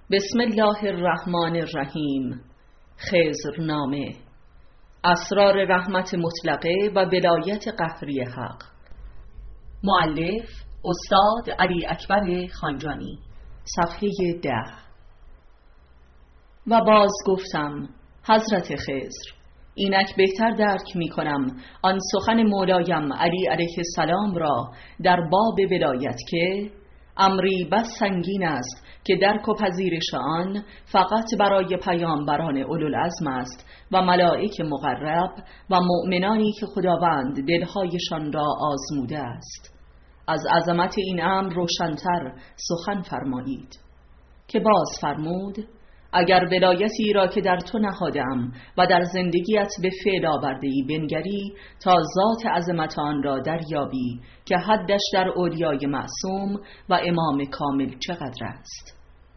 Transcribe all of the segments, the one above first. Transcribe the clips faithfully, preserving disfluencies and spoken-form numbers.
بسم الله الرحمن الرحیم. خضرنامه. اسرار رحمت مطلقه و ولایت قهری حق. مؤلف استاد علی اکبر خانجانی. صفحه ده. و باز گفتم: حضرت خضر، اینک بهتر درک می کنم آن سخن مولایم علی علیه السلام را در باب ولایت که امری بس سنگین است که درک و پذیرش آن فقط برای پیامبران اولوالعزم است و ملائک مقرب و مؤمنانی که خداوند دلهایشان را آزموده است. از عظمت این امر روشن‌تر سخن فرمایید. که باز فرمود: اگر ولایتی را که در تو نهادم و در زندگیت به فعل آورده‌ای بنگری تا ذات عظمت آن را دریابی که حدش در اولیای معصوم و امام کامل چقدر است.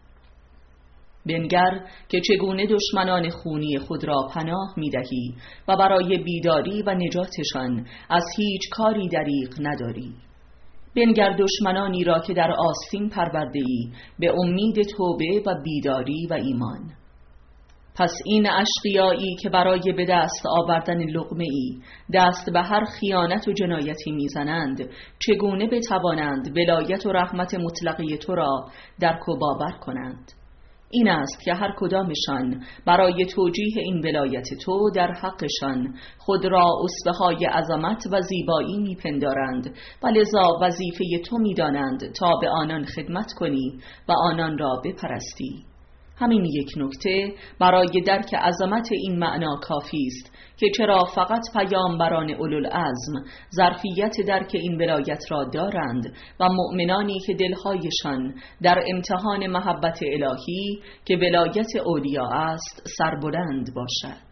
بنگر که چگونه دشمنان خونی خود را پناه می‌دهی و برای بیداری و نجاتشان از هیچ کاری دریغ نداری. بنگر دشمنانی را که در آستین پرورده‌ای به امید توبه و بیداری و ایمان. پس این اشقیایی که برای به دست آوردن لقمه‌ای دست به هر خیانت و جنایتی میزنند چگونه بتوانند ولایت و رحمت مطلقه تو را درک و باور کنند؟ این است که هر کدامشان برای توجیه این ولایت تو در حقشان خود را اسبه‌های عظمت و زیبایی میپندارند و لذا وظیفه تو میدانند تا به آنان خدمت کنی و آنان را بپرستی. همین یک نکته برای درک عظمت این معنا کافی است که چرا فقط پیامبران اولوالعزم ظرفیت درک این ولایت را دارند و مؤمنانی که دلهایشان در امتحان محبت الهی که ولایت اولیا است سربلند باشد.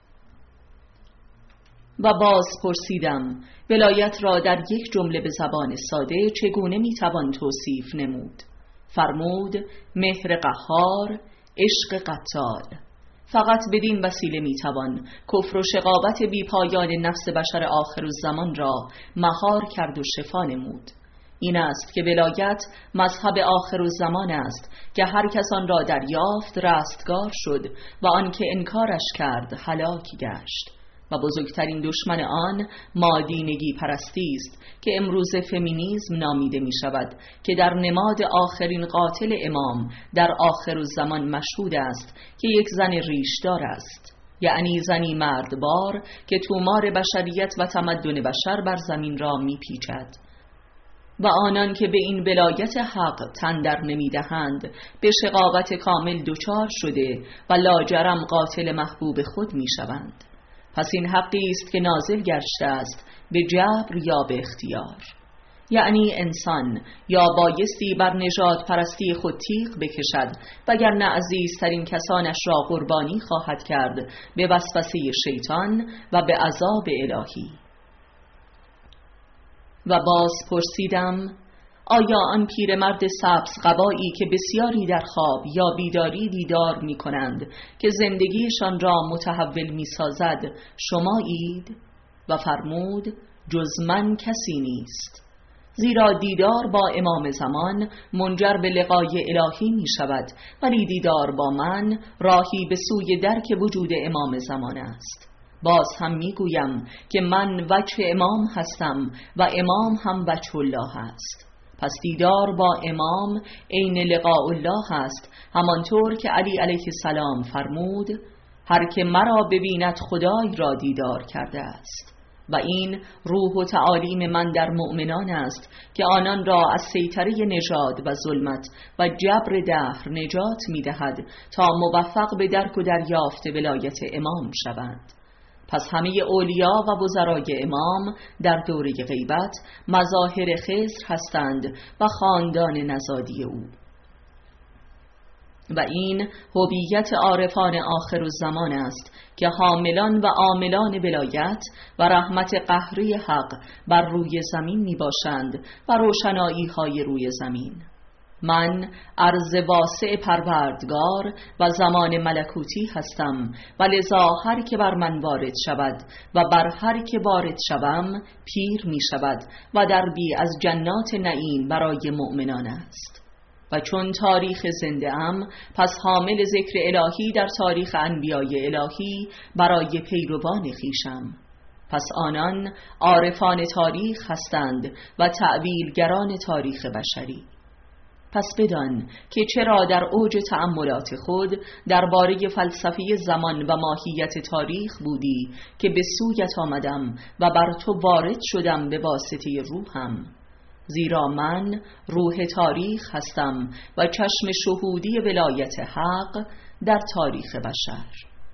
و باز پرسیدم: ولایت را در یک جمله به زبان ساده چگونه میتوان توصیف نمود؟ فرمود: مهر قهار، عشق قتال. فقط بدین وسیله میتوان کفر و شقاوت بی پایان نفس بشر آخر الزمان را مهار کرد و شفا نمود. این است که ولایت مذهب آخر الزمان است که هر کس آن را دریافت رستگار شد و آن که انکارش کرد هلاک گشت. و بزرگترین دشمن آن مادینگی پرستی است که امروز فمینیسم نامیده می شود که در نماد آخرین قاتل امام در آخر الزمان مشهود است که یک زن ریشدار است، یعنی زنی مردبار که تومار بشریت و تمدن بشر بر زمین را می پیچد. و آنان که به این ولایت حق تن در نمی دهند به شقاوت کامل دچار شده و لاجرم قاتل محبوب خود می شوند. پس این حقی است که نازل گشته است به جبر یا به اختیار، یعنی انسان یا بایستی بر نژاد پرستی خود تیغ بکشد وگرنه عزیزترین کسانش را قربانی خواهد کرد به وسوسه شیطان و به عذاب الهی. و باز پرسیدم: آیا آن پیرمرد سبز قبایی که بسیاری در خواب یا بیداری دیدار می کنند که زندگیشان را متحول می سازد شمایید؟ و فرمود: جز من کسی نیست. زیرا دیدار با امام زمان منجر به لقای الهی می شود، ولی دیدار با من راهی به سوی درک وجود امام زمان است. باز هم می گویم که من وجه امام هستم و امام هم وجه الله است. پس دیدار با امام عین لقاء الله است، همانطور که علی علیه السلام فرمود: هر که مرا ببیند خدای را دیدار کرده است. و این روح و تعالیم من در مؤمنان است که آنان را از سیطره نژاد و ظلمت و جبر دهر نجات می دهد تا موفق به درک و دریافت ولایت امام شوند. پس همه اولیا و وزرای امام در دوره غیبت مظاهر خضر هستند و خاندان نزادی او. و این هویت عارفان آخر الزمان است که حاملان و عاملان ولایت و رحمت قهری حق بر روی زمین می باشند و روشنایی های روی زمین. من عرض واسع پروردگار و زمان ملکوتی هستم و لذا هر که بر من وارد شود و بر هر که وارد شوم پیر می شود و دربی از جنات نعیم برای مؤمنان است. و چون تاریخ زنده ام، پس حامل ذکر الهی در تاریخ انبیای الهی برای پیروان خویشم. پس آنان عارفان تاریخ هستند و تأویلگران تاریخ بشری. پس بدان که چرا در اوج تأملات خود درباره فلسفه زمان و ماهیت تاریخ بودی که به سویت آمدم و بر تو وارد شدم به واسطه روحم، زیرا من روح تاریخ هستم و چشم شهودی ولایت حق در تاریخ بشر.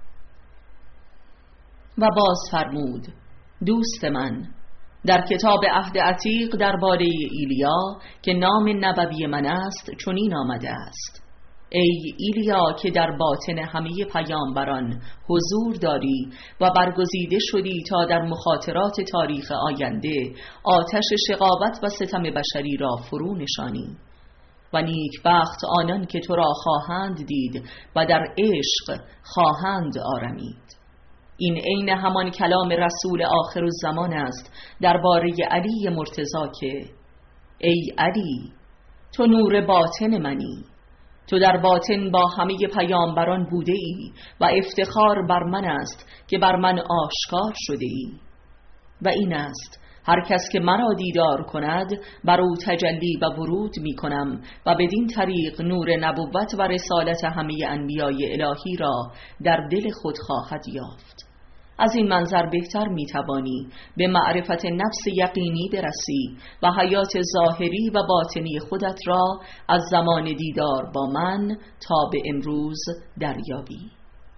و باز فرمود: دوست من، در کتاب عهد عتیق درباره ایلیا که نام نبوی من است چنین آمده است: ای ایلیا که در باطن همه پیامبران حضور داری و برگزیده شدی تا در مخاطرات تاریخ آینده آتش شقاوت و ستم بشری را فرو نشانی، و نیکبخت آنان که تو را خواهند دید و در عشق خواهند آرمید. این عین همان کلام رسول آخرالزمان است درباره علی مرتضی که: ای علی، تو نور باطن منی، تو در باطن با همه پیامبران بوده ای و افتخار بر من است که بر من آشکار شده ای. و این است هر کس که مرا دیدار کند بر او تجلی و ورود می کنم و بدین طریق نور نبوت و رسالت همه انبیای الهی را در دل خود خواهد یافت. از این منظر بهتر می توانی به معرفت نفس یقینی برسی و حیات ظاهری و باطنی خودت را از زمان دیدار با من تا به امروز دریابی.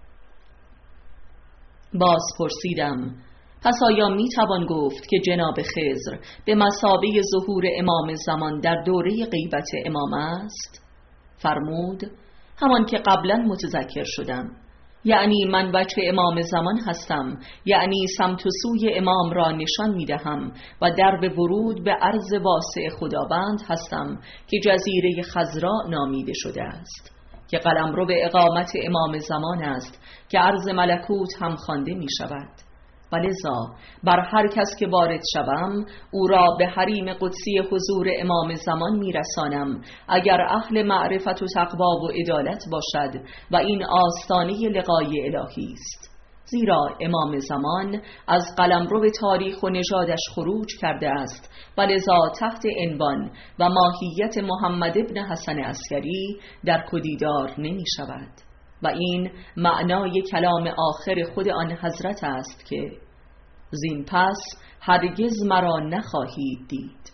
باز پرسیدم: پس آیا می توان گفت که جناب خضر به مثابه ظهور امام زمان در دوره غیبت امام است؟ فرمود: همان که قبلا متذکر شدم، یعنی من وجه امام زمان هستم، یعنی سمت و سوی امام را نشان می دهم و درب ورود به عرض واسع خداوند هستم که جزیره خضراء نامیده شده است، که قلمرو به اقامت امام زمان است که عرض ملکوت هم خوانده می شود. و لذا بر هر کس که وارد شوم او را به حریم قدسی حضور امام زمان میرسانم، اگر اهل معرفت و تقوا و عدالت باشد و این آستانه لقای الهی است، زیرا امام زمان از قلمرو تاریخ و نژادش خروج کرده است و لذا تحت عنوان و ماهیت محمد ابن حسن عسکری در کدیدار نمی شود. و این معنای کلام آخر خود آن حضرت است که: زین پس هرگز مرا نخواهید دید.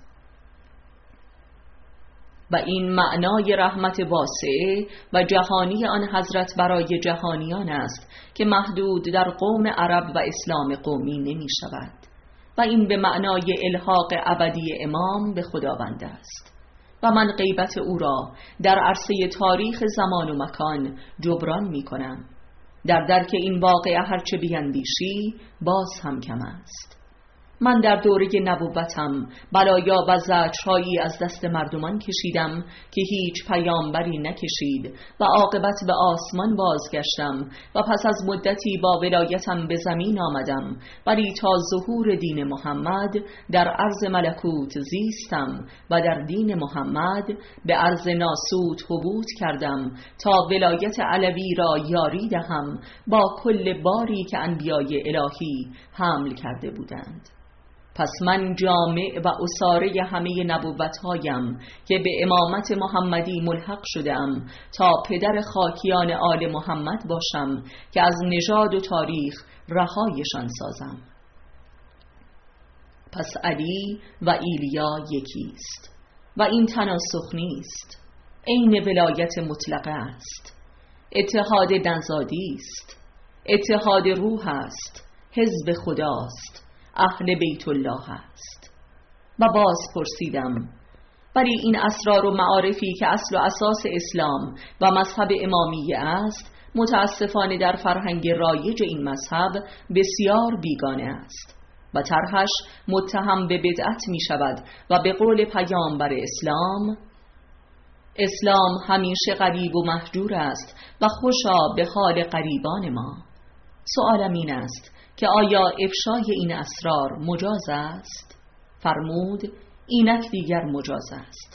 و این معنای رحمت واسعه و جهانی آن حضرت برای جهانیان است که محدود در قوم عرب و اسلام قومی نمی شود. و این به معنای الحاق ابدی امام به خداوند است. و من غیبت او را در عرصه تاریخ زمان و مکان جبران می کنم. در درک این واقعه هرچه بیندیشی باز هم کم است. من در دوره نبوتم بلایا و زجرهایی از دست مردمان کشیدم که هیچ پیامبری نکشید و عاقبت به آسمان بازگشتم و پس از مدتی با ولایتم به زمین آمدم، ولی تا ظهور دین محمد در عرض ملکوت زیستم و در دین محمد به عرض ناسوت حبوط کردم تا ولایت علوی را یاری دهم با کل باری که انبیای الهی حمل کرده بودند. پس من جامع و اساره همه نبوتهایم که به امامت محمدی ملحق شدم تا پدر خاکیان آل محمد باشم که از نژاد و تاریخ رهایشان سازم. پس علی و ایلیا یکیست و این تناسخ نیست، عین ولایت مطلقه است، اتحاد نزادی است، اتحاد روح است، حزب خداست، اهل بیت الله است. و باز پرسیدم: ولی این اسرار و معارفی که اصل و اساس اسلام و مذهب امامیه است، متاسفانه در فرهنگ رایج این مذهب بسیار بیگانه است و طرحش متهم به بدعت می شود و به قول پیامبر اسلام: اسلام همیشه غریب و مهجور است و خوشا به حال غریبان ما. سوالم این است که آیا افشای این اسرار مجاز است؟ فرمود: اینک دیگر مجاز است.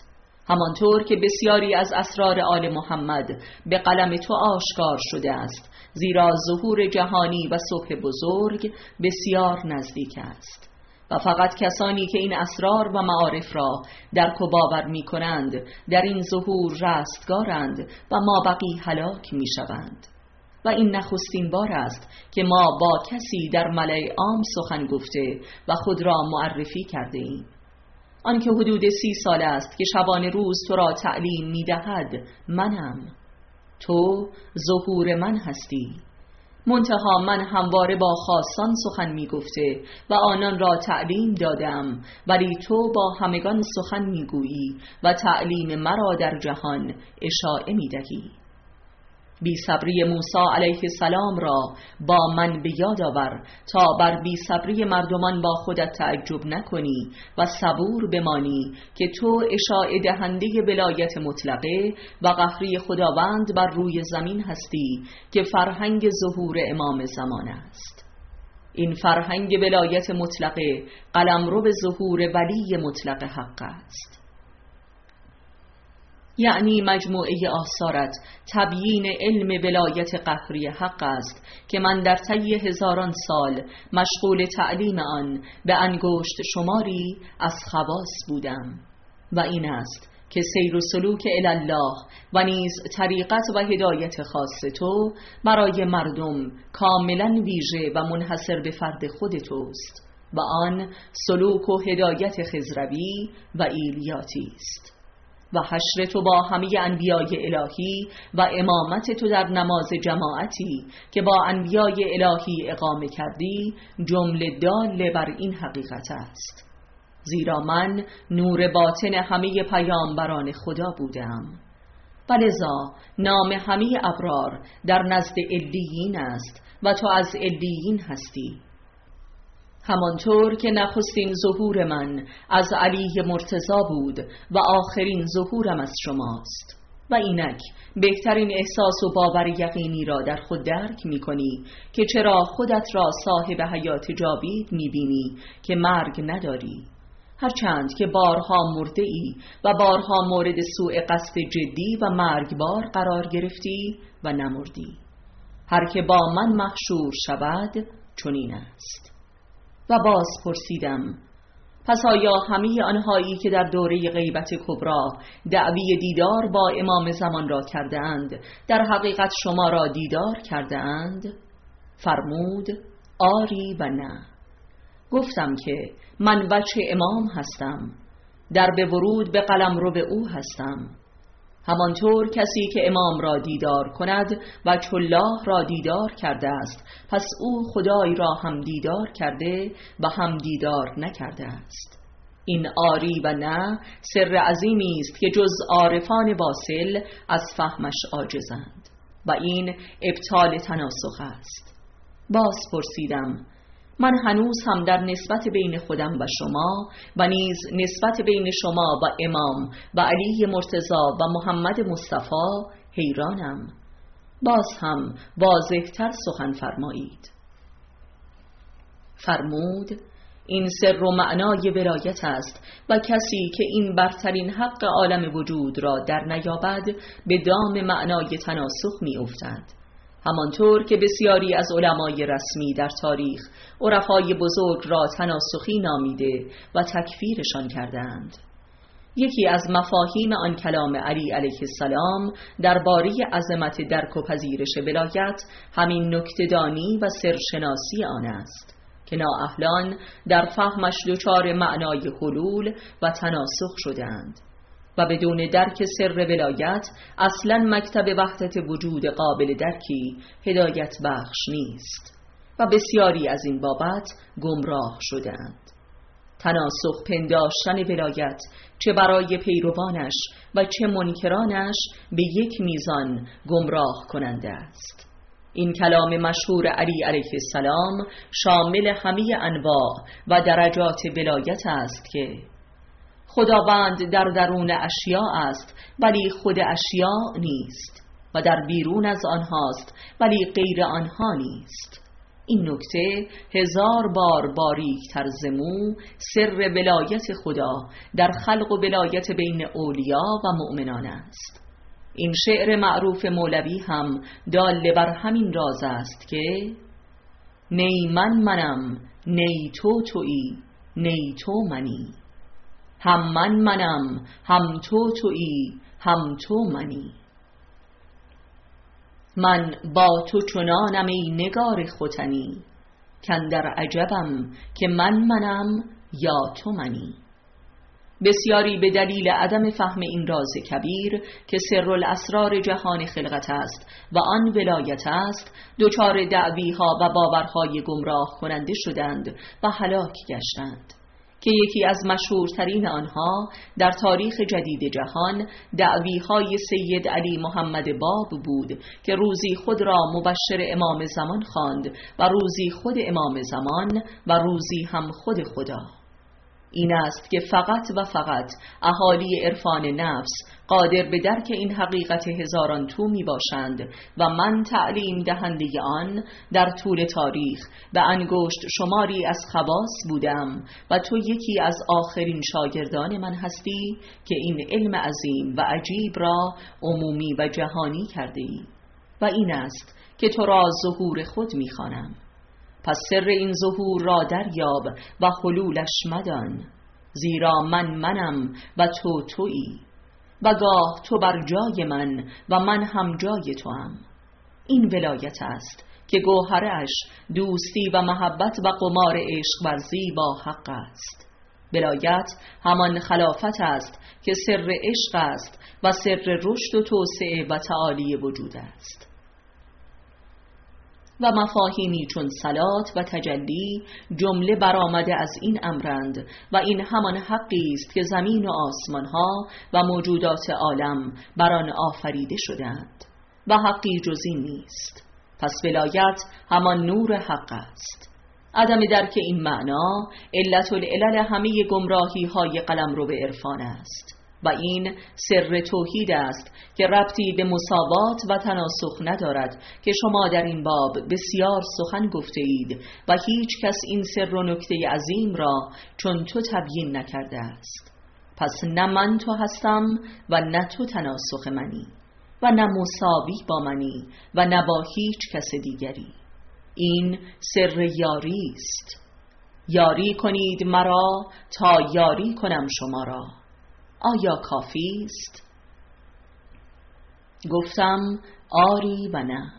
همانطور که بسیاری از اسرار آل محمد به قلم تو آشکار شده است، زیرا ظهور جهانی و صبح بزرگ بسیار نزدیک است و فقط کسانی که این اسرار و معارف را درک و باور می کنند در این ظهور رستگارند و مابقی هلاک می شوند. و این نخستین بار است که ما با کسی در ملأ عام سخن گفته و خود را معرفی کرده ایم. آنکه حدود سی سال است که شبانه روز تو را تعلیم می دهد منم. تو ظهور من هستی. منتها من همواره با خاصان سخن می گفته و آنان را تعلیم دادم، ولی تو با همگان سخن می گویی و تعلیم مرا در جهان اشاعه می دهی. بی صبری موسی علیه السلام را با من به یاد آور تا بر بی صبری مردمان با خودت تعجب نکنی و صبور بمانی که تو اشاعه دهنده ولایت مطلقه و قهری خداوند بر روی زمین هستی که فرهنگ ظهور امام زمان است. این فرهنگ ولایت مطلقه قلمرو به ظهور ولی مطلق حق است. یعنی مجموعه آثارت تبیین علم ولایت قهری حق است که من در طی هزاران سال مشغول تعلیم آن به انگشت شماری از خواص بودم و این است که سیر و سلوک الله و نیز طریقت و هدایت خاص تو برای مردم کاملا ویژه و منحصر به فرد خود توست و آن سلوک و هدایت خضروی و ایلیاتی است. و حشر تو با همه انبیای الهی و امامت تو در نماز جماعتی که با انبیای الهی اقامه کردی جمله دال بر این حقیقت است، زیرا من نور باطن همه پیامبران خدا بودم و لذا نام همه ابرار در نزد علیین است و تو از علیین هستی. همانطور که نخستین ظهور من از علی مرتضی بود و آخرین ظهورم از شماست و اینک بهترین احساس و باور یقینی را در خود درک می کنی که چرا خودت را صاحب حیات جاوید می بینی که مرگ نداری، هرچند که بارها مرده ای و بارها مورد سوء قصد جدی و مرگبار قرار گرفتی و نمردی. هر که با من محشور شود چنین است. و باز پرسیدم پس آیا همه آنهایی که در دوره غیبت کبری دعوی دیدار با امام زمان را کرده اند در حقیقت شما را دیدار کرده اند؟ فرمود آری و نه. گفتم که من بچه امام هستم، در به ورود به قلمرو به او هستم. همانطور کسی که امام را دیدار کند و الله را دیدار کرده است، پس او خدای را هم دیدار کرده و هم دیدار نکرده است. این آری و نه سر عظیمی است که جز عارفان واصل از فهمش عاجزند و این ابطال تناسخ است. باز پرسیدم من هنوز هم در نسبت بین خودم و شما و نیز نسبت بین شما و امام و علی مرتضی و محمد مصطفی حیرانم. باز هم واضح‌تر سخن فرمایید. فرمود این سر و معنای ولایت است و کسی که این برترین حق عالم وجود را در نیابد به دام معنای تناسخ می افتد. همانطور که بسیاری از علمای رسمی در تاریخ عرفای بزرگ را تناسخی نامیده و تکفیرشان کردند. یکی از مفاهیم آن کلام علی علیه السلام درباره عظمت درک و پذیرش ولایت همین نکته‌دانی و سرشناسی آن است که نااهلان در فهمش دچار معنای حلول و تناسخ شدند و بدون درک سر ولایت اصلا مکتب وحدت وجود قابل درکی هدایت بخش نیست و بسیاری از این بابت گمراه شدند. تناسخ پنداشتن ولایت چه برای پیروانش و چه منکرانش به یک میزان گمراه کننده است. این کلام مشهور علی علیه السلام شامل همه انواع و درجات ولایت است که خداوند در درون اشیاء است ولی خود اشیاء نیست و در بیرون از آنهاست ولی غیر آنها نیست. این نکته هزار بار باریک‌تر ز مو سر ولایت خدا در خلق و ولایت بین اولیا و مؤمنان است. این شعر معروف مولوی هم دال بر همین راز است که نی من منم نی تو تویی نی تو منی، هم من منم هم تو تویی هم تو منی. من با تو چنانم ای نگار ختنی، کاندر عجبم که من منم یا تو منی. بسیاری به دلیل عدم فهم این راز کبیر که سر الاسرار جهان خلقت است و آن ولایت است، دچار دعویها و باورهای گمراه کننده شدند و هلاک گشتند، که یکی از مشهورترین آنها در تاریخ جدید جهان دعویهای سید علی محمد باب بود که روزی خود را مبشر امام زمان خواند و روزی خود امام زمان و روزی هم خود خدا. این است که فقط و فقط اهالی عرفان نفس قادر به درک این حقیقت هزاران تو می باشند و من تعلیم دهنده آن در طول تاریخ به انگشت شماری از خواص بودم و تو یکی از آخرین شاگردان من هستی که این علم عظیم و عجیب را عمومی و جهانی کرده ای و این است که تو را ظهور خود می خوانم. پس سر این ظهور را دریاب و حلولش مدان، زیرا من منم و تو تویی و گاه تو بر جای من و من هم جای توام. این ولایت است که گوهرش دوستی و محبت و قمار عشق ورزی با حق است. ولایت همان خلافت است که سر عشق است و سر رشد و توسعه و تعالی وجود است. و مفاهیمی چون صلات و تجلی جمله برآمده از این امرند و این همان حقی است که زمین و آسمان ها و موجودات عالم بر آن آفریده شدند و حقی جز این نیست. پس ولایت همان نور حق است. عدم درک این معنا علت العلل همه گمراهی های قلمرو به عرفان است و این سر توحید است که ربطی به مساوات و تناسخ ندارد که شما در این باب بسیار سخن گفته اید و هیچ کس این سر و نکته عظیم را چون تو تبیین نکرده است. پس نه من تو هستم و نه تو تناسخ منی و نه مساوی با منی و نه با هیچ کس دیگری. این سر یاری است. یاری کنید مرا تا یاری کنم شما را. آیا کافی است؟ گفتم آری و نه.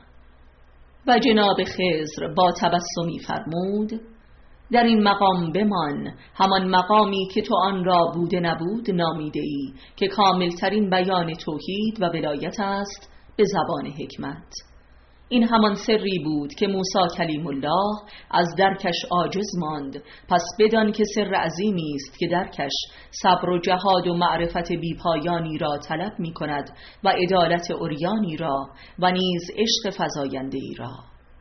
و جناب خضر با تبسمی فرمود در این مقام بمان، همان مقامی که تو آن را بوده نبود نامیده ای که کاملترین بیان توحید و ولایت است به زبان حکمت. این همان سری بود که موسی کلیم الله از درکش عاجز ماند. پس بدان که سر عظیمی است که درکش صبر و جهاد و معرفت بیپایانی را طلب می کند و عدالت عریانی را و نیز عشق فزاینده ای را،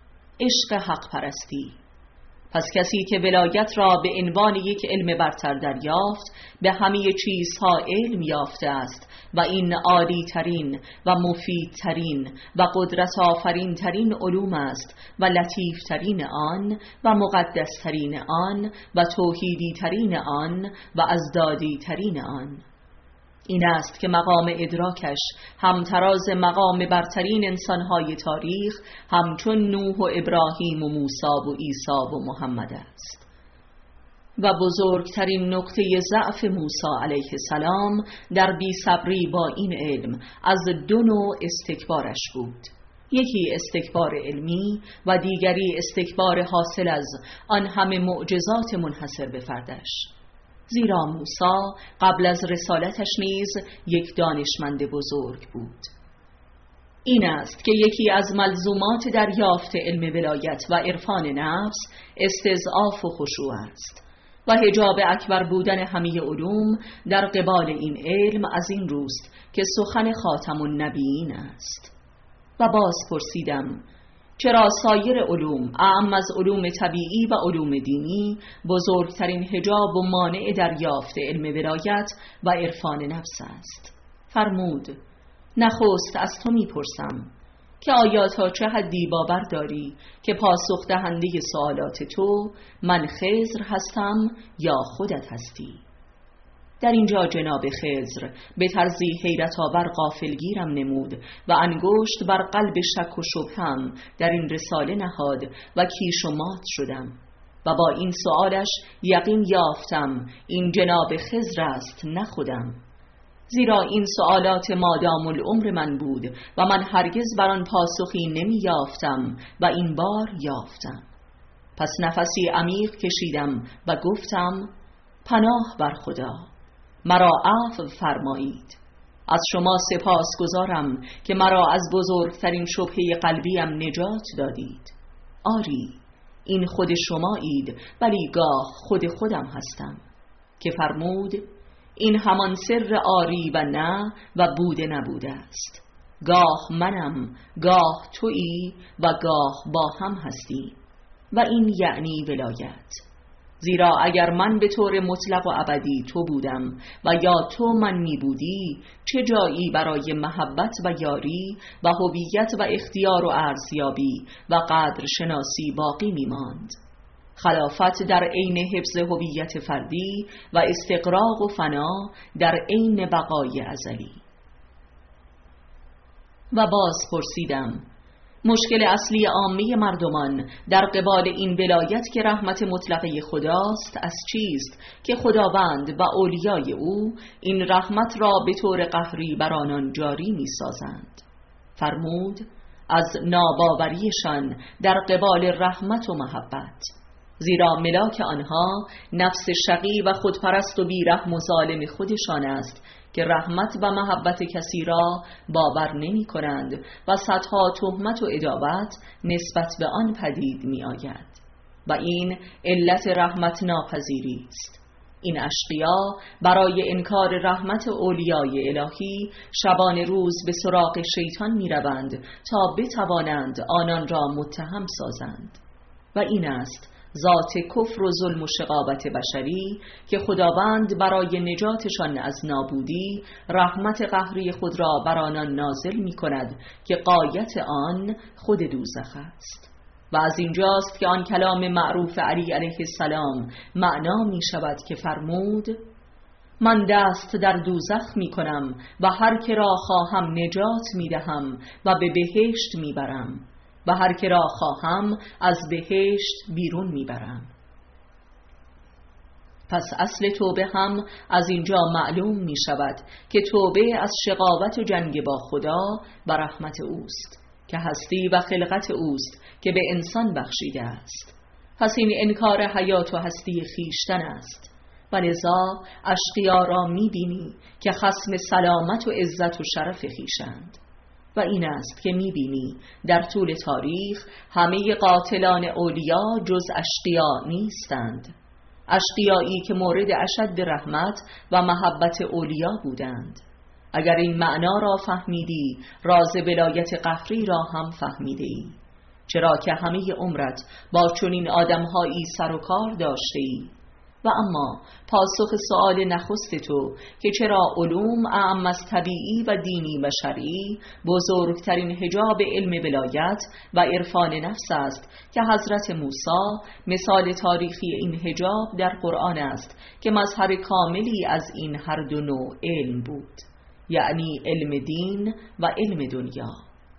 عشق حق پرستی. پس کسی که ولایت را به عنوان یک علم برتر دریافت به همه چیزها علم یافته است و این عالی ترین و مفید ترین و قدرت آفرین ترین علوم است و لطیف ترین آن و مقدس ترین آن و توحیدی ترین آن و ازدادی ترین آن. این است که مقام ادراکش همتراز مقام برترین انسانهای تاریخ همچون نوح و ابراهیم و موسی و عیسی و محمد است. و بزرگترین نقطه ضعف موسی علیه السلام در بی‌صبری با این علم از دو نوع استکبارش بود. یکی استکبار علمی و دیگری استکبار حاصل از آن همه معجزات منحصر به فردش. زیرا موسی قبل از رسالتش نیز یک دانشمند بزرگ بود. این است که یکی از ملزومات دریافت علم ولایت و عرفان نفس استضعاف و خشوع است و حجاب اکبر بودن همه علوم در قبال این علم از این روست که سخن خاتم النبیین است. و باز پرسیدم چرا سایر علوم اعم از علوم طبیعی و علوم دینی بزرگترین حجاب و مانع دریافت علم ولایت و عرفان نفس است؟ فرمود نخست از تو میپرسم که آیا تا چه حدی باور داری که پاسخ دهنده سوالات تو من خضر هستم یا خودت هستی؟ در اینجا جناب خضر به طرزی حیرت آور غافلگیرم نمود و انگشت بر قلب شک و شبهم در این رساله نهاد و کیش و مات شدم و با این سوالش یقین یافتم این جناب خضر است نه خودم، زیرا این سوالات مادام العمر من بود و من هرگز بر آن پاسخی نمی یافتم و این بار یافتم. پس نفسی عمیق کشیدم و گفتم پناه بر خدا، مرا عفو فرمایید. از شما سپاس گزارم که مرا از بزرگترین شبهه قلبیم نجات دادید. آری این خود شمایید، ولی گاه خود خودم هستم. که فرمود این همان سر آری و نه و بوده نبوده است. گاه منم، گاه تویی و گاه با هم هستی و این یعنی ولایت. زیرا اگر من به طور مطلق و ابدی تو بودم و یا تو من می بودی، چه جایی برای محبت و یاری و هویت و اختیار و ارزیابی و قدر شناسی باقی می ماند؟ خلافت در عین حفظ هویت فردی و استقراق و فنا در عین بقای ازلی. و باز پرسیدم مشکل اصلی عامه مردمان در قبال این ولایت که رحمت مطلقه خداست از چیست که خداوند و اولیای او این رحمت را به طور قهری بر آنان جاری می سازند؟ فرمود از ناباوریشان در قبال رحمت و محبت، زیرا ملاک آنها نفس شقی و خودپرست و بیرحم و ظالم خودشان است که رحمت و محبت کسی را باور نمی کنند و صدها تهمت و عداوت نسبت به آن پدید می آید و این علت رحمت ناپذیری است. این اشقیا برای انکار رحمت اولیای الهی شبان روز به سراغ شیطان می روند تا بتوانند آنان را متهم سازند و این است ذات کفر و ظلم و شقاوت بشری که خداوند برای نجاتشان از نابودی رحمت قهری خود را بر آنان نازل می کند که غایت آن خود دوزخ است. و از اینجاست که آن کلام معروف علی علیه السلام معنا می شود که فرمود من دست در دوزخ می کنم و هر که را خواهم نجات می دهم و به بهشت می برم و هر که را خواهم از بهشت بیرون میبرم. پس اصل توبه هم از اینجا معلوم می شود که توبه از شقاوت و جنگ با خدا و رحمت اوست که هستی و خلقت اوست که به انسان بخشیده است. پس این انکار حیات و هستی خیشتن است و لذا اشقیا را می بینی که خصم سلامت و عزت و شرف خیشند و این است که می‌بینی در طول تاریخ همه قاتلان اولیا جز اشقیا نیستند، اشقیایی که مورد اشد رحمت و محبت اولیا بودند. اگر این معنا را فهمیدی راز ولایت قهری را هم فهمیده ای، چرا که همه عمرت با چنین آدم‌هایی سر و کار داشته ای. و اما پاسخ سؤال نخست تو که چرا علوم اعم از طبیعی و دینی و شرعی بزرگترین حجاب علم ولایت و عرفان نفس است که حضرت موسی مثال تاریخی این حجاب در قرآن است که مظهر کاملی از این هر دو نوع علم بود، یعنی علم دین و علم دنیا.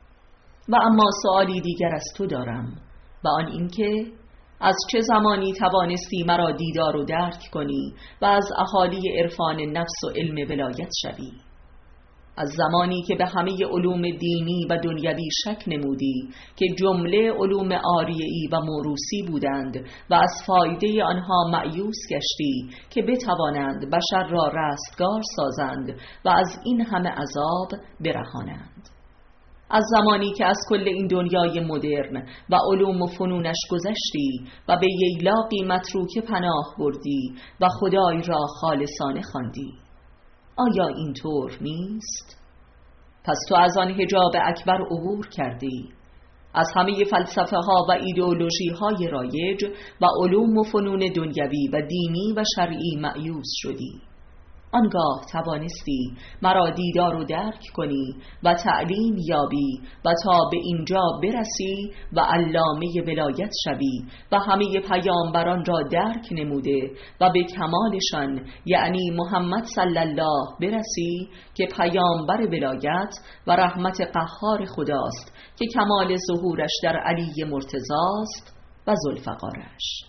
و اما سؤالی دیگر از تو دارم و آن این که از چه زمانی توانستی مرا دیدار و درک کنی و از اهالی عرفان نفس و علم ولایت شوی؟ از زمانی که به همه علوم دینی و دنیوی شک نمودی که جمله علوم آریه‌ای و موروثی بودند و از فایده آنها مأیوس گشتی که بتوانند بشر را رستگار سازند و از این همه عذاب برهانند. از زمانی که از کل این دنیای مدرن و علوم و فنونش گذشتی و به ییلاقی متروکه پناه بردی و خدای را خالصانه خواندی. آیا این طور نیست؟ پس تو از آن حجاب اکبر عبور کردی، از همه فلسفه ها و ایدئولوژی های رایج و علوم و فنون دنیوی و دینی و شرعی مأیوس شدی. آنگاه توانستی مرا دیدار و درک کنی و تعلیم یابی و تا به اینجا برسی و علامه ولایت شوی و همه پیامبران را درک نموده و به کمالشان یعنی محمد صلی الله برسی که پیامبر ولایت و رحمت قهار خداست که کمال ظهورش در علی مرتضی است و ذوالفقارش.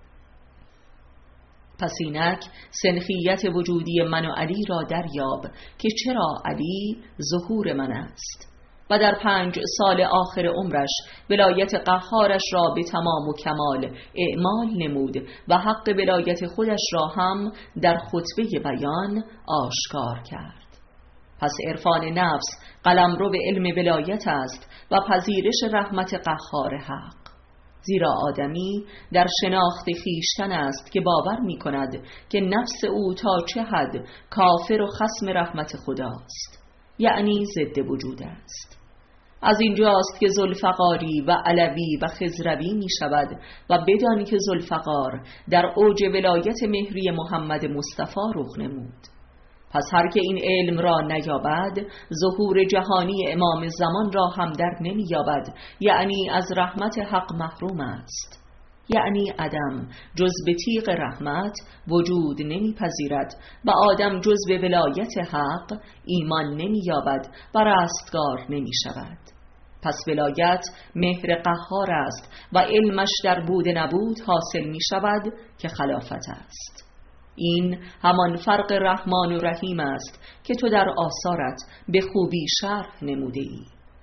پس اینک سنخیت وجودی من و علی را دریاب که چرا علی ظهور من است و در پنج سال آخر عمرش ولایت قهارش را به تمام و کمال اعمال نمود و حق ولایت خودش را هم در خطبه بیان آشکار کرد. پس عرفان نفس قلمرو به علم ولایت است و پذیرش رحمت قهار حق، زیرا آدمی در شناخت خویشتن است که باور می کند که نفس او تا چه حد کافر و خصم رحمت خداست، یعنی ضد وجود است. از اینجاست که ذوالفقاری و علوی و خضروی می شود و بدانی که ذوالفقار در اوج ولایت مهری محمد مصطفی رخ نمود. پس هر که این علم را نیابد ظهور جهانی امام زمان را هم در نمی یابد، یعنی از رحمت حق محروم است. یعنی آدم جز به تیغ رحمت وجود نمی پذیرد و آدم جز به ولایت حق ایمان نمی یابد و رستگار نمی شود. پس ولایت مهر قهار است و علمش در بود نبود حاصل می شود که خلافت است. این همان فرق رحمان و رحیم است که تو در آثارت به خوبی شرح نموده ای.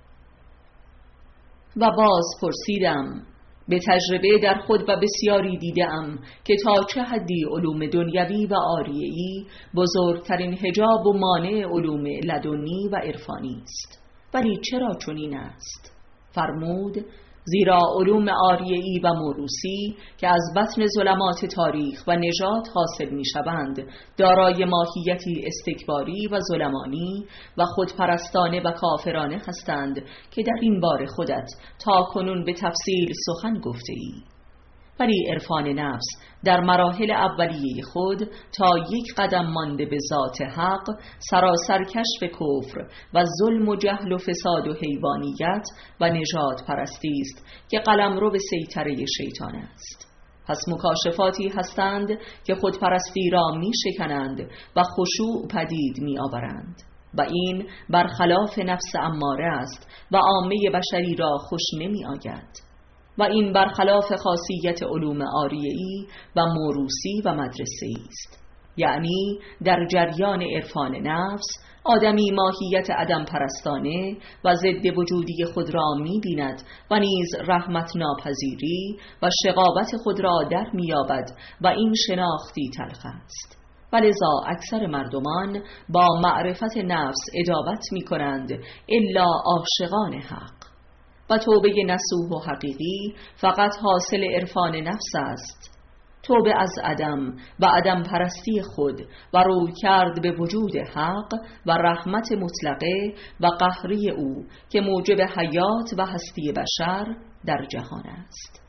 و باز پرسیدم: به تجربه در خود و بسیاری دیدم که تا چه حدی علوم دنیوی و عاریه‌ای بزرگترین حجاب و مانع علوم لدنی و عرفانی است. ولی چرا چنین است؟ فرمود: زیرا علوم عاریه‌ای و موروثی که از بطن ظلمات تاریخ و نژاد حاصل می‌شوند دارای ماهیتی استکباری و ظلمانی و خودپرستانه و کافرانه هستند که در این باره خودت تا کنون به تفصیل سخن گفته‌ای. ولی عرفان نفس در مراحل اولیه خود تا یک قدم مانده به ذات حق سراسر کشف کفر و ظلم و جهل و فساد و حیوانیت و نژاد پرستی است که قلمرو به سیطره شیطان است. پس مکاشفاتی هستند که خودپرستی را می شکنند و خشوع پدید می آورند و این برخلاف نفس اماره است و عامه بشری را خوش نمی آید و این برخلاف خاصیت علوم عاریه‌ای و موروثی و مدرسه‌ای است. یعنی در جریان عرفان نفس آدمی ماهیت عدم پرستانه و ضد وجودی خود را می بیند و نیز رحمت ناپذیری و شقاوت خود را در می یابد و این شناختی تلخ است. ولذا اکثر مردمان با معرفت نفس ادابت می کنند الا عاشقان حق. و توبه نصوح و حقیقی فقط حاصل عرفان نفس است. توبه از عدم و عدم پرستی خود و روی کرد به وجود حق و رحمت مطلقه و قهری او که موجب حیات و هستی بشر در جهان است.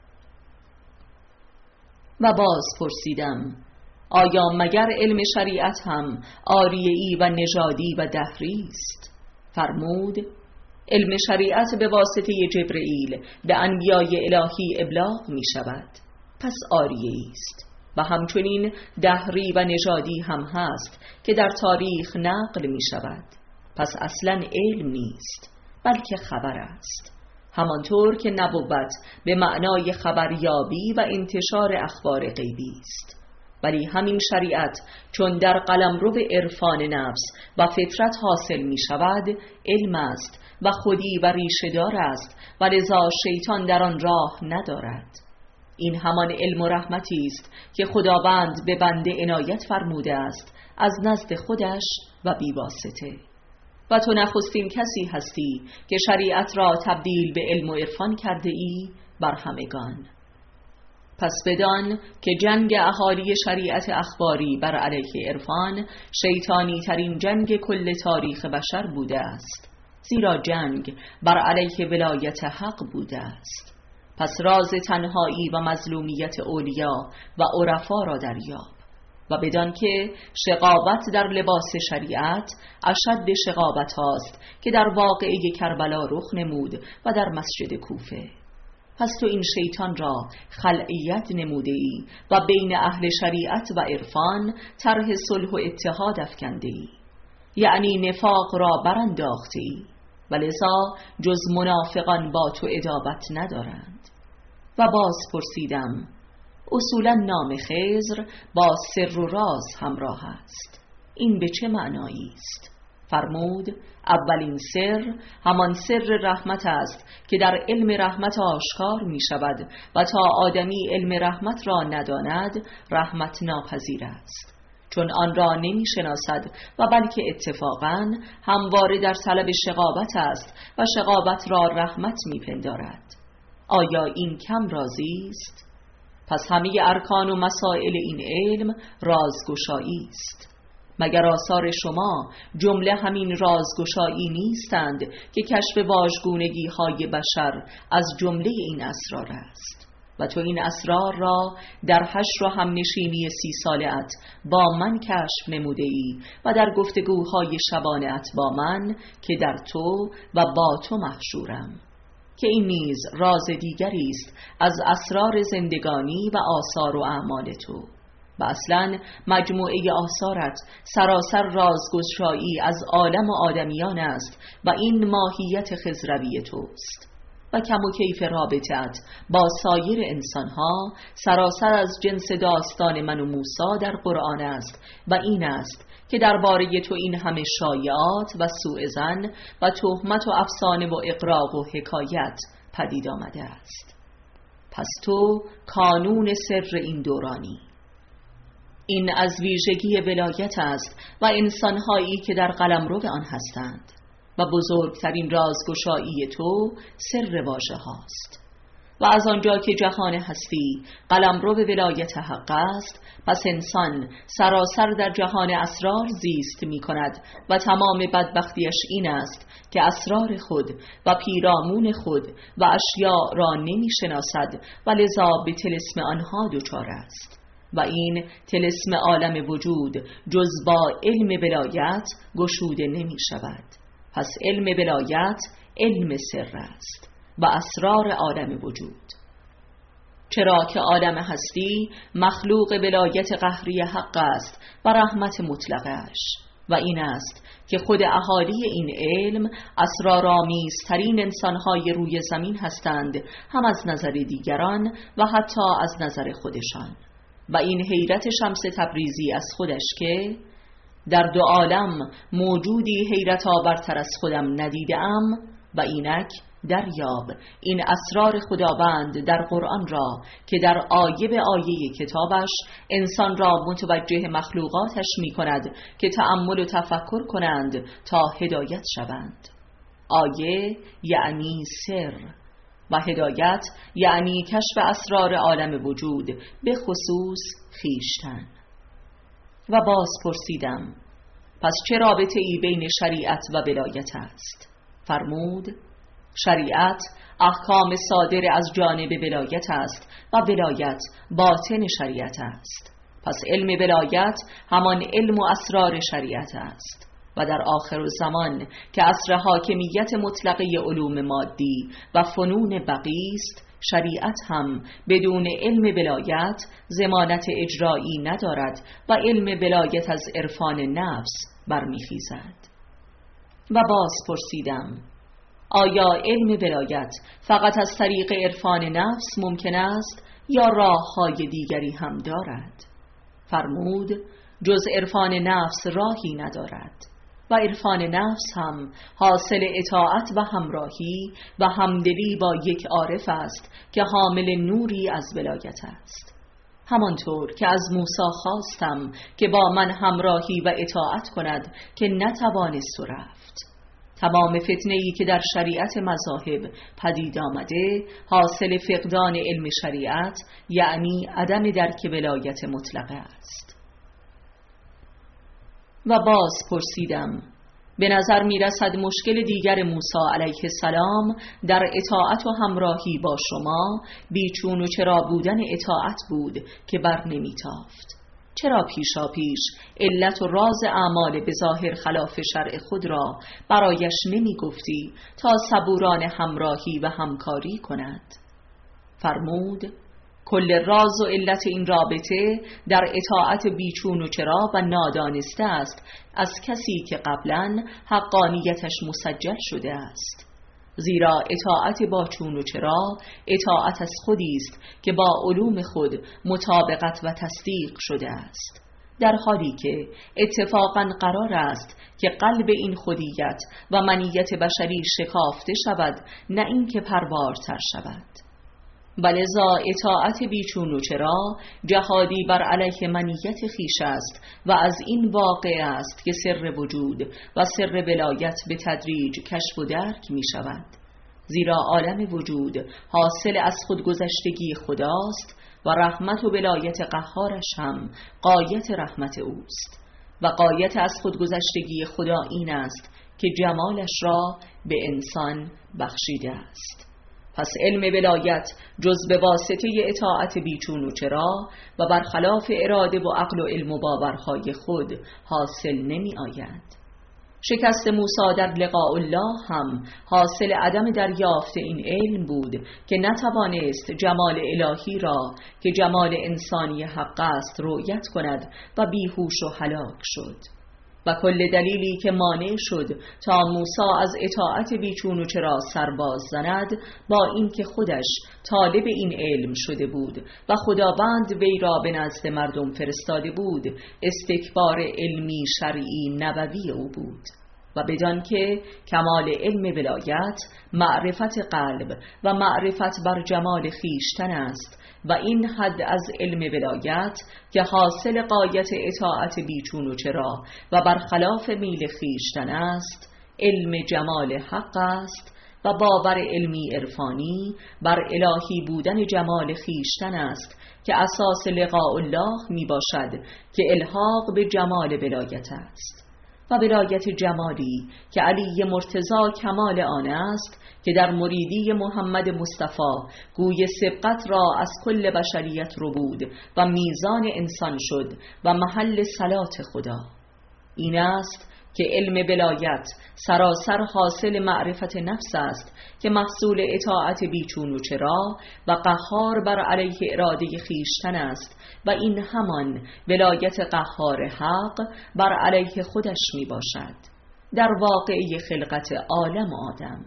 و باز پرسیدم: آیا مگر علم شریعت هم عاریه‌ای و نژادی و دهری است؟ فرمود: علم شریعت به واسطه جبرئیل به انبیای الهی ابلاغ می شود، پس عاریه‌ای است. و همچنین دهری و نژادی هم هست که در تاریخ نقل می شود، پس اصلا علم نیست بلکه خبر است. همانطور که نبوت به معنای خبریابی و انتشار اخبار غیبی است. ولی همین شریعت چون در قلمرو عرفان نفس و فطرت حاصل می شود علم است و خودی و ریشه‌دار است و لذا شیطان در آن راه ندارد. این همان علم و رحمتی است که خداوند به بنده عنایت فرموده است از نزد خودش و بیواسطه. و تو نخستین کسی هستی که شریعت را تبدیل به علم و عرفان کرده ای بر همگان. پس بدان که جنگ اهالی شریعت اخباری بر علیه عرفان شیطانی ترین جنگ کل تاریخ بشر بوده است، زیرا جنگ بر علیه ولایت حق بوده است. پس راز تنهایی و مظلومیت اولیا و عرفا را دریاب و بدان که شقاوت در لباس شریعت اشد شقاوت هاست که در واقعه کربلا رخ نمود و در مسجد کوفه. پس تو این شیطان را خلعیت نموده ای و بین اهل شریعت و عرفان طرح صلح و اتحاد افکنده ای، یعنی نفاق را برانداخته ای و لذا جز منافقان با تو عداوت ندارند. و باز پرسیدم اصولا نام خضر با سر و راز همراه است، این به چه معنایی است؟ فرمود اولین سر همان سر رحمت است که در علم رحمت آشکار می شود و تا آدمی علم رحمت را نداند رحمت ناپذیر است، چون آن را نمی شناسد و بلکه اتفاقاً همواره در طلب شقاوت است و شقاوت را رحمت می پندارد. آیا این کم رازی است؟ پس همه ارکان و مسائل این علم رازگشایی است. مگر آثار شما جمله همین رازگشایی نیستند که کشف واژگونگی های بشر از جمله این اسرار است؟ و تو این اسرار را در حشر و همنشینی سی ساله‌ات با من کشف نموده ای و در گفتگوهای شبانه‌ات با من که در تو و با تو محشورم، که این نیز راز دیگری است از اسرار زندگانی و آثار و اعمال تو. و اصلا مجموعه آثارت سراسر رازگشایی از عالم و آدمیان است و این ماهیت خضروی توست. و کم و کیف رابطت با سایر انسانها سراسر از جنس داستان من و موسی در قرآن است و این است که درباره تو این همه شایعات و سوء ظن و تهمت و افسانه و اغراق و حکایت پدید آمده است. پس تو کانون سر این دورانی. این از ویژگی ولایت است و انسانهایی که در قلمرو آن هستند و بزرگترین رازگشایی تو سر واژه هاست. و از آنجا که جهان هستی قلمرو ولایت حق است، پس انسان سراسر در جهان اسرار زیست می کند و تمام بدبختیش این است که اسرار خود و پیرامون خود و اشیاء را نمی شناسد و لذا به طلسم آنها دچار است. و این طلسم عالم وجود جز با علم ولایت گشوده نمی شود. پس علم ولایت علم سر است و اسرار عالم وجود، چرا که عالم هستی مخلوق ولایت قهری حق است و رحمت مطلقش. و این است که خود اهالی این علم اسرارآمیزترین انسانهای روی زمین هستند، هم از نظر دیگران و حتی از نظر خودشان. و این حیرت شمس تبریزی از خودش که در دو عالم موجودی حیرت آورتر از خودم ندیدم و اینک دریاب این اسرار خداوند در قرآن را که در آیه به آیه کتابش انسان را متوجه مخلوقاتش می کند که تأمل و تفکر کنند تا هدایت شوند. آیه یعنی سر و هدایت یعنی کشف اسرار عالم وجود، به خصوص خویشتن. و باز پرسیدم پس چه رابطه ای بین شریعت و ولایت است؟ فرمود شریعت احکام صادر از جانب ولایت است و ولایت باطن شریعت است. پس علم ولایت همان علم و اسرار شریعت است. و در آخر الزمان که عصر حاکمیت مطلقه علوم مادی و فنون بقی است، شریعت هم بدون علم ولایت ضمانت اجرایی ندارد و علم ولایت از عرفان نفس برمیخیزد. و باز پرسیدم آیا علم ولایت فقط از طریق عرفان نفس ممکن است یا راه‌های دیگری هم دارد؟ فرمود جز عرفان نفس راهی ندارد و عرفان نفس هم حاصل اطاعت و همراهی و همدلی با یک عارف است که حامل نوری از ولایت است. همانطور که از موسی خواستم که با من همراهی و اطاعت کند که نتوانست رفت. تمام فتنه‌ای که در شریعت مذاهب پدید آمده حاصل فقدان علم شریعت یعنی عدم درک ولایت مطلقه است. و باز پرسیدم به نظر می رسد مشکل دیگر موسی علیه السلام در اطاعت و همراهی با شما بیچون و چرا بودن اطاعت بود که بر نمی تافت. چرا پیشا پیش علت و راز اعمال به ظاهر خلاف شرع خود را برایش نمی گفتی تا صبوران همراهی و همکاری کند؟ فرمود: کل راز و علت این رابطه در اطاعت بیچون و چرا و نادانسته است از کسی که قبلاً حقانیتش مسجل شده است. زیرا اطاعت با چون و چرا اطاعت از خودی است که با علوم خود مطابقت و تصدیق شده است، در حالی که اتفاقاً قرار است که قلب این خودیت و منیت بشری شکافته شود، نه اینکه پروارتر شود. ولذا اطاعت بیچون و چرا جهادی بر علیه منیت خیش است و از این واقع است که سر وجود و سر ولایت به تدریج کشف و درک می شود. زیرا عالم وجود حاصل از خودگذشتگی خداست و رحمت و ولایت قهارش هم غایت رحمت اوست و غایت از خودگذشتگی خدا این است که جمالش را به انسان بخشیده است. پس علم ولایت جز به واسطه اطاعت بیچون و چرا و برخلاف اراده و عقل و علم و باورهای خود حاصل نمی آید. شکست موسی در لقاء الله هم حاصل عدم دریافت این علم بود که نتوانست جمال الهی را که جمال انسانی حق است رؤیت کند و بیهوش و هلاک شد. و کل دلیلی که مانع شد تا موسی از اطاعت بیچون و چرا سرباز زند با اینکه خودش طالب این علم شده بود و خداوند وی را به نزد مردم فرستاده بود، استکبار علمی شرعی نبوی او بود و بدان که کمال علم ولایت معرفت قلب و معرفت بر جمال خیشتن است و این حد از علم ولایت که حاصل غایت اطاعت بیچون و چرا و برخلاف میل خیشتن است، علم جمال حق است و باور علمی عرفانی بر الهی بودن جمال خیشتن است که اساس لقاء الله می باشد که الحاق به جمال ولایت است و ولایت جمالی که علی مرتضی کمال آن است که در مریدی محمد مصطفی گوی سبقت را از کل بشریت رو بود و میزان انسان شد و محل صلات خدا. این است که علم ولایت سراسر حاصل معرفت نفس است که محصول اطاعت بیچون و چرا و قهار بر علیه اراده خیشتن است و این همان ولایت قهار حق بر علیه خودش می باشد در واقعی خلقت عالم آدم.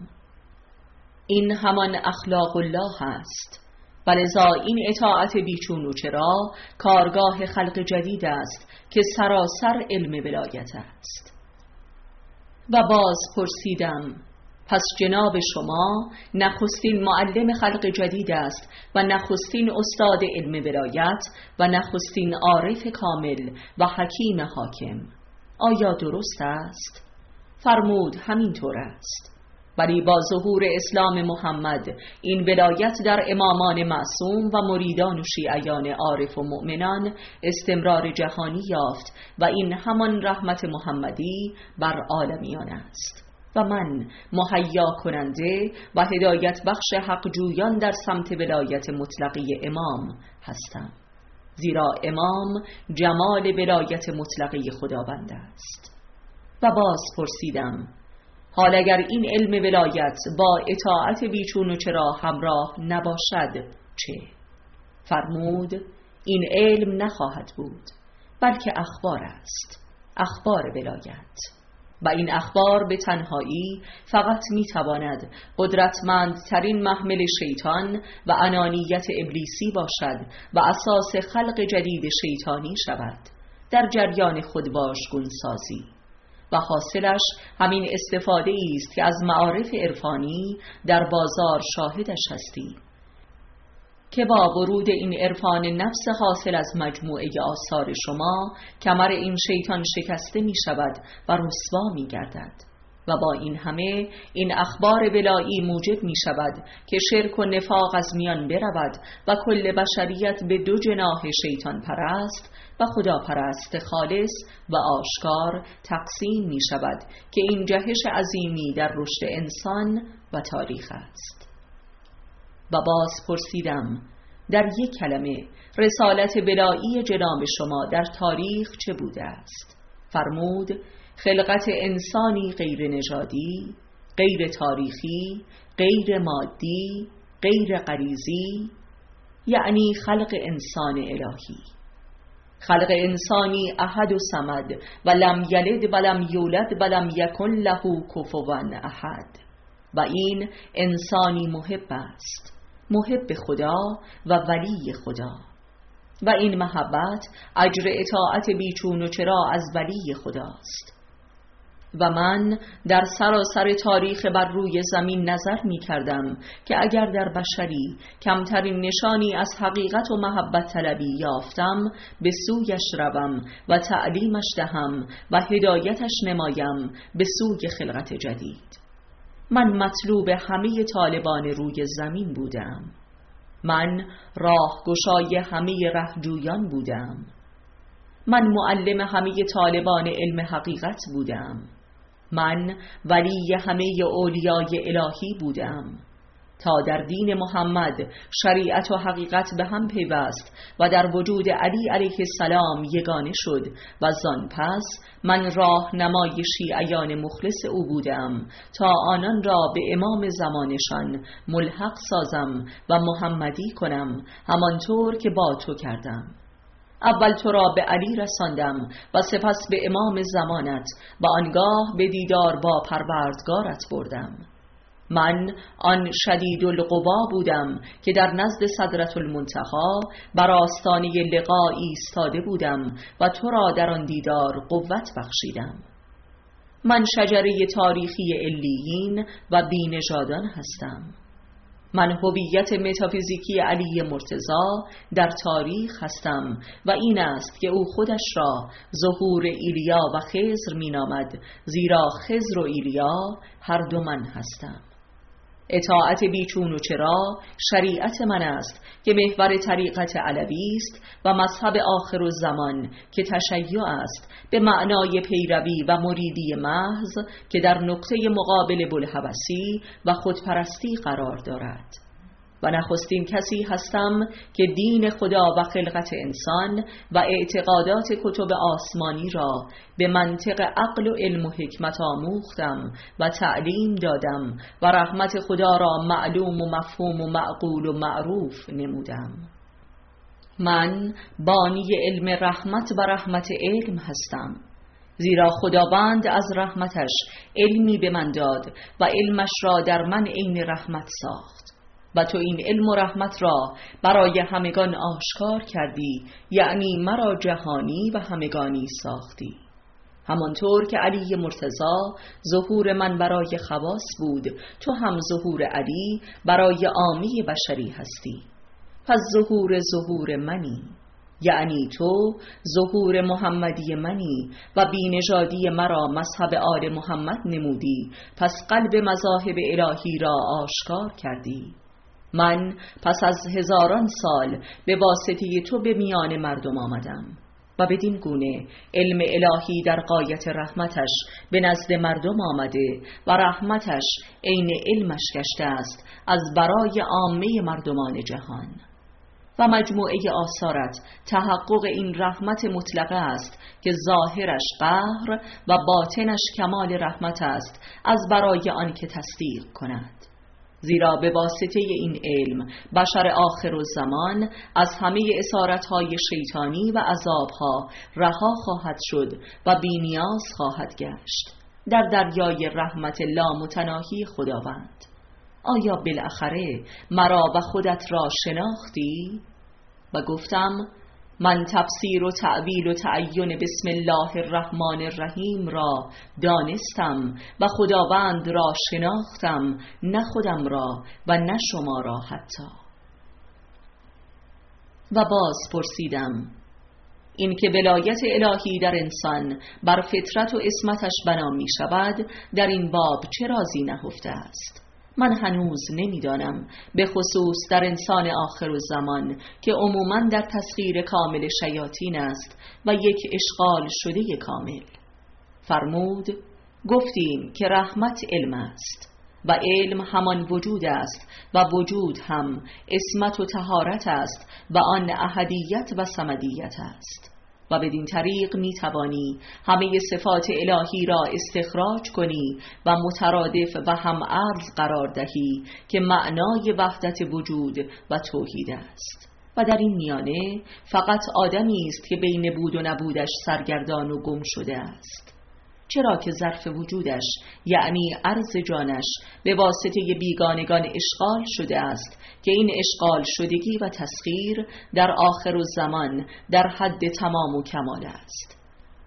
این همان اخلاق الله است. ولذا این اطاعت بیچون و چرا کارگاه خلق جدید است که سراسر علم ولایت است. و باز پرسیدم: پس جناب شما نخستین معلم خلق جدید است و نخستین استاد علم ولایت و نخستین عارف کامل و حکیم حاکم، آیا درست است؟ فرمود: همینطور است. ولی با ظهور اسلام محمد این ولایت در امامان معصوم و مریدان و شیعیان عارف و مؤمنان استمرار جهانی یافت و این همان رحمت محمدی بر عالمیان است و من مهیا کننده و هدایت بخش حق جویان در سمت ولایت مطلقی امام هستم، زیرا امام جمال ولایت مطلقی خداوند است. و باز پرسیدم: حال اگر این علم ولایت با اطاعت بیچون و چرا همراه نباشد چه؟ فرمود: این علم نخواهد بود، بلکه اخبار است، اخبار ولایت. و این اخبار به تنهایی فقط میتواند قدرتمندترین محمل شیطان و انانیت ابلیسی باشد و اساس خلق جدید شیطانی شود در جریان خودباشگون سازی و حاصلش همین استفاده است که از معارف عرفانی در بازار شاهدش هستی که با ورود این عرفان نفس حاصل از مجموعه آثار شما کمر این شیطان شکسته می شود و رسوا می گردد و با این همه این اخبار ولایی موجب می شود که شرک و نفاق از میان برود و کل بشریت به دو جناح شیطان پرست و خدا پرست خالص و آشکار تقسیم می شود که این جهش عظیمی در رشد انسان و تاریخ است. و باز پرسیدم: در یک کلمه رسالت ولایی جناب شما در تاریخ چه بوده است؟ فرمود خلقت انسانی غیر نژادی، غیر تاریخی، غیر مادی، غیر غریزی، یعنی خلق انسان الهی، خلق انسانی احد و صمد و لم یلد و لم یولد و لم یکن له کفوا احد. و این انسانی محب است، محب خدا و ولی خدا، و این محبت اجر اطاعت بیچون و چرا از ولی خداست. و من در سراسر تاریخ بر روی زمین نظر می کردم که اگر در بشری کمترین نشانی از حقیقت و محبت طلبی یافتم، به سویش روم و تعلیمش دهم و هدایتش نمایم به سوی خلقت جدید. من مطلوب همه طالبان روی زمین بودم، من راهگشای همه رهجویان بودم، من معلم همه طالبان علم حقیقت بودم، من ولی همه اولیای الهی بودم، تا در دین محمد شریعت و حقیقت به هم پیوست و در وجود علی علیه السلام یگانه شد و زان پس من راهنمای شیعیان مخلص او بودم تا آنان را به امام زمانشان ملحق سازم و محمدی کنم، همانطور که با تو کردم. اول تو را به علی رساندم و سپس به امام زمانت و آنگاه به دیدار با پروردگارت بردم. من آن شدید القوا بودم که در نزد سدرة المنتهی بر آستانه لقا ایستاده بودم و تو را در آن دیدار قوت بخشیدم. من شجره تاریخی علیین و بی‌نژادان هستم. من هویت متافیزیکی علی مرتضی در تاریخ هستم و این است که او خودش را ظهور ایلیا و خضر می نامد، زیرا خضر و ایلیا هر دو من هستم. اطاعت بیچون و چرا شریعت من است که محور طریقت علوی است و مذهب آخر الزمان که تشیع است به معنای پیروی و مریدی محض که در نقطه مقابل بوالهوسی و خودپرستی قرار دارد. و نخستین کسی هستم که دین خدا و خلقت انسان و اعتقادات کتب آسمانی را به منطق عقل و علم و حکمت آموختم و تعلیم دادم و رحمت خدا را معلوم و مفهوم و معقول و معروف نمودم. من بانی علم رحمت و رحمت علم هستم، زیرا خداوند از رحمتش علمی به من داد و علمش را در من عین رحمت ساخت و تو این علم و رحمت را برای همگان آشکار کردی، یعنی مرا جهانی و همگانی ساختی. همانطور که علی مرتضی ظهور من برای خواص بود، تو هم ظهور علی برای عامه بشری هستی. پس ظهور ظهور منی، یعنی تو ظهور محمدی منی و بی‌نژادی مرا مذهب آل محمد نمودی، پس قلب مذاهب الهی را آشکار کردی. من پس از هزاران سال به واسطه تو به میان مردم آمدم و بدین گونه علم الهی در غایت رحمتش به نزد مردم آمده و رحمتش عین علمش گشته است از برای عامه مردمان جهان. و مجموعه آثارت تحقق این رحمت مطلقه است که ظاهرش قهر و باطنش کمال رحمت است از برای آن که تصدیق کند، زیرا به واسطه این علم بشر آخر الزمان از همه اسارتهای شیطانی و عذابها رها خواهد شد و بی‌نیاز خواهد گشت در دریای رحمت لامتناهی خداوند. آیا بالاخره مرا و خودت را شناختی؟ و گفتم من تفسیر و تعویل و تعین بسم الله الرحمن الرحیم را دانستم و خداوند را شناختم، نه خودم را و نه شما را حتی. و باز پرسیدم این که ولایت الهی در انسان بر فطرت و عصمتش بنا می شود، در این باب چه رازی نهفته است؟ من هنوز نمیدانم، به خصوص در انسان آخر الزمان که عموماً در تسخیر کامل شیاطین است و یک اشغال شده کامل. فرمود گفتیم که رحمت علم است و علم همان وجود است و وجود هم عصمت و طهارت است و آن احدیت و صمدیت است و بدین طریق می توانی همه صفات الهی را استخراج کنی و مترادف و هم عرض قرار دهی که معنای وحدت وجود و توحید است. و در این میانه فقط آدمی است که بین بود و نبودش سرگردان و گم شده است، چرا که ظرف وجودش یعنی عرض جانش به واسطه بیگانگان اشغال شده است که این اشغال شدگی و تسخیر در آخر الزمان در حد تمام و کمال است.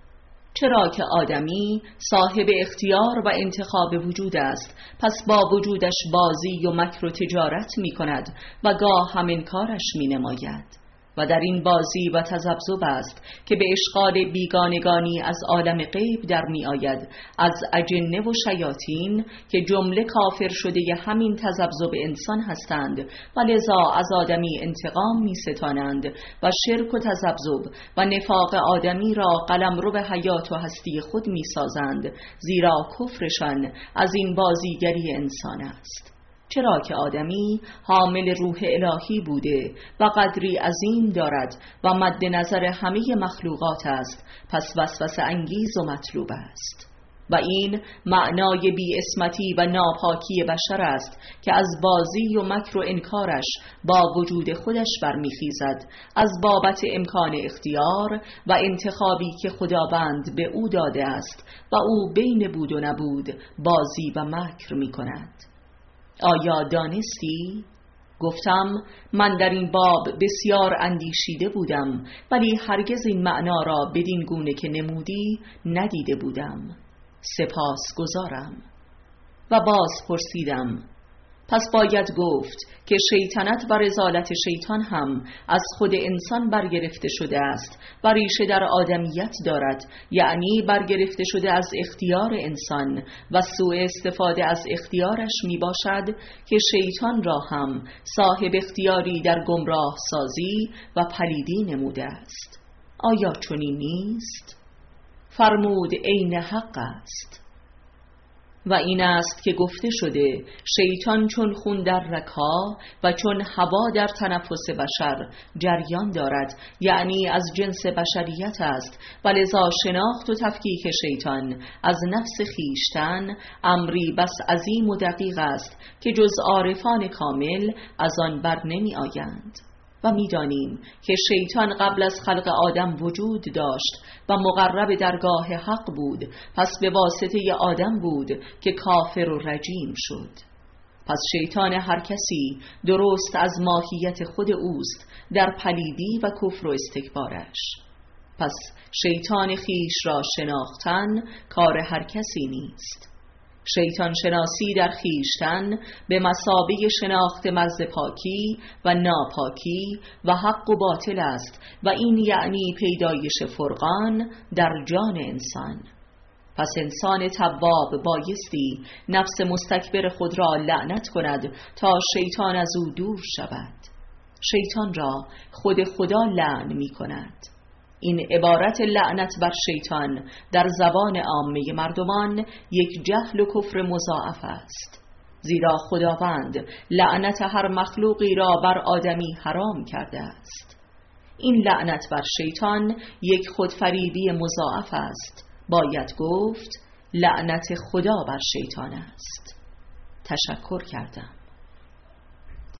چرا که آدمی صاحب اختیار و انتخاب وجود است، پس با وجودش بازی و مکر و تجارت می کند و گاه هم انکارش می نماید و در این بازی و تذبذب است که به اشغال بیگانگانی از عالم غیب در می آید، از اجنه و شیاطین که جمله کافر شده همین تذبذب انسان هستند و لذا از آدمی انتقام می ستانند و شرک و تذبذب و نفاق آدمی را قلمرو به حیات و هستی خود می سازند، زیرا کفرشان از این بازیگری انسان است. چرا که آدمی حامل روح الهی بوده و قدری عظیم دارد و مد نظر همه مخلوقات است، پس وسوسه انگیز و مطلوب است و این معنای بی اسمتی و ناپاکی بشر است که از بازی و مکر و انکارش با وجود خودش برمیخیزد، از بابت امکان اختیار و انتخابی که خداوند به او داده است و او بین بود و نبود بازی و مکر می کند. آیا دانستی؟ گفتم من در این باب بسیار اندیشیده بودم، ولی هرگز این معنا را بدین گونه که نمودی ندیده بودم. سپاس گزارم. و باز پرسیدم پس باید گفت که شیطنت و رذالت شیطان هم از خود انسان برگرفته شده است و ریشه در آدمیت دارد، یعنی برگرفته شده از اختیار انسان و سوء استفاده از اختیارش می باشد که شیطان را هم صاحب اختیاری در گمراه سازی و پلیدی نموده است. آیا چنین نیست؟ فرمود عین حق است. و این است که گفته شده شیطان چون خون در رگ‌ها و چون هوا در تنفس بشر جریان دارد، یعنی از جنس بشریت است و لذا شناخت و تفکیک شیطان از نفس خیشتن امری بس عظیم و دقیق است که جز عارفان کامل از آن بر نمی آیند. و می‌دانیم که شیطان قبل از خلق آدم وجود داشت و مقرب درگاه حق بود، پس به واسطه آدم بود که کافر و رجیم شد. پس شیطان هر کسی درست از ماهیت خود اوست در پلیدی و کفر و استکبارش. پس شیطان خیش را شناختن کار هر کسی نیست. شیطان شناسی در خیشتن به مثابه شناخت مرز پاکی و ناپاکی و حق و باطل است و این یعنی پیدایش فرقان در جان انسان. پس انسان تواب بایستی نفس مستکبر خود را لعنت کند تا شیطان از او دور شود. شیطان را خود خدا لعن می کند. این عبارت لعنت بر شیطان در زبان عامه مردمان یک جهل و کفر مضاعف است، زیرا خداوند لعنت هر مخلوقی را بر آدمی حرام کرده است. این لعنت بر شیطان یک خودفریبی مضاعف است، باید گفت لعنت خدا بر شیطان است. تشکر کردم.